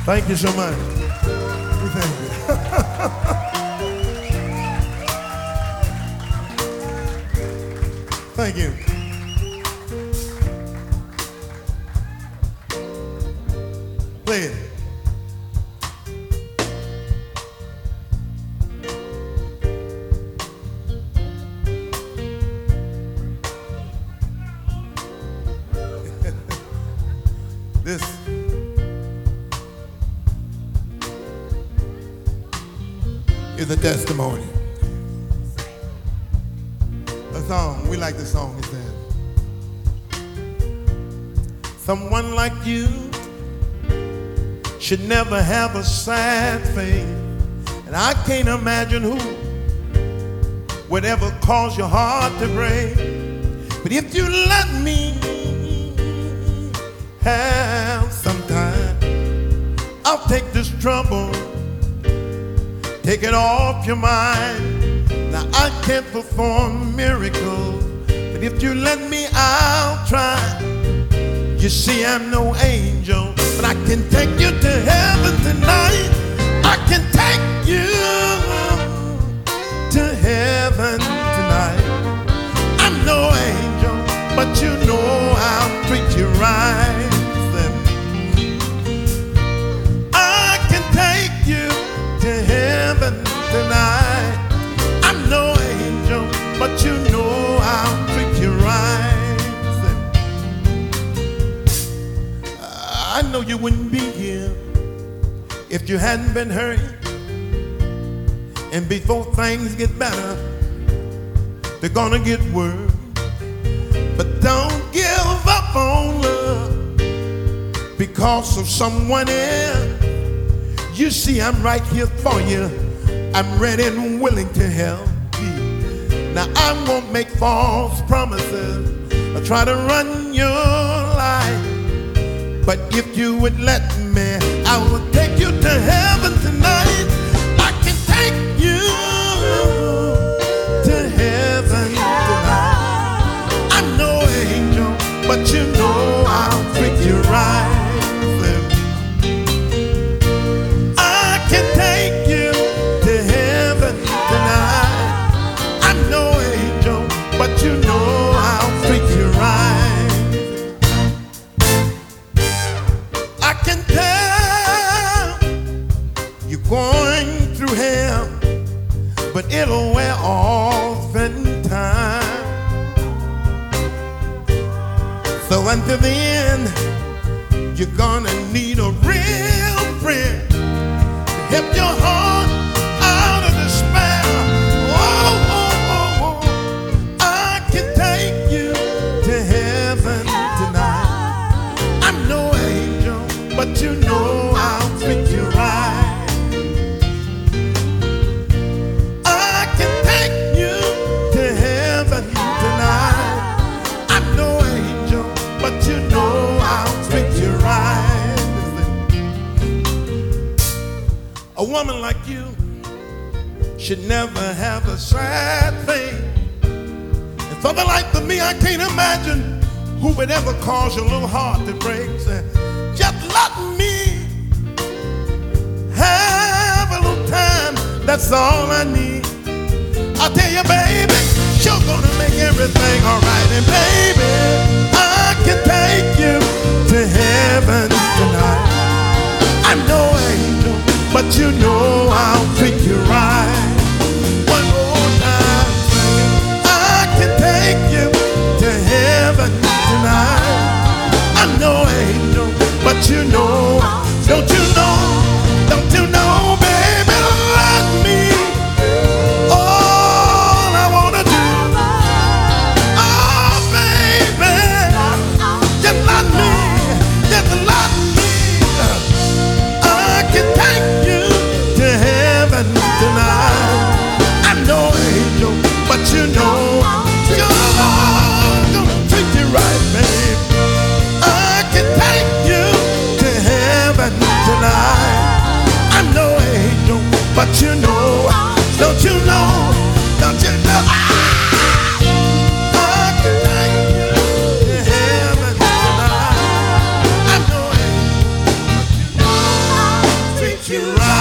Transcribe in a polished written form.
Thank you so much. We thank you. Thank you. Play it. This is a testimony. A song, we like this song, it says, someone like you should never have a sad face, and I can't imagine who would ever cause your heart to break. But if you let me have some time, I'll take this trouble, take it off your mind. Now I can't perform miracles, but if you let me, I'll try. You see, I'm no angel, but I can take you to heaven tonight. I can take you to heaven tonight. I'm no angel, but you know I'll treat you right. I can take you to heaven tonight. I'm no angel, but you know I'll treat you right. I know you wouldn't be here if you hadn't been hurt. And before things get better, they're gonna get worse. But don't give up on love because of someone else. You see, I'm right here for you. I'm ready and willing to help you. Now I won't make false promises or try to run your life. But if you would let me, I will take you to heaven tonight. I can take you to heaven tonight. I'm no angel, but you know I'll treat you right. I can take you to heaven tonight. I'm no angel, but you know I'll treat you right. I can tell you're going through hell, but it'll wear off in time. So until the end, you're gonna need a real friend to help your heart out of despair. Oh, oh, oh, oh. I can take you to heaven tonight. I'm no angel, but you know I'll treat you right. I can take you to heaven tonight. I'm no angel, but you know I'll treat you right. A woman like you should never have a sad thing. And for the life of me, I can't imagine who would ever cause your little heart to break. Just let me have a little time, that's all I need. I'll tell you, baby, you're gonna make everything alright. And baby, I can take you to heaven tonight. I'm no angel, but you know I'll treat you right. One more time, I can take you to heaven tonight. I'm no angel, but you know, don't you know, baby, let me. All I wanna do, oh baby, just let me. I can take you to heaven tonight. I'm no angel, but you know, you're gonna treat you right, babe. I can take you to heaven tonight. I'm no angel, but you know, don't you know, don't you know, I can take you to heaven tonight. I'm no angel, but you know. you right.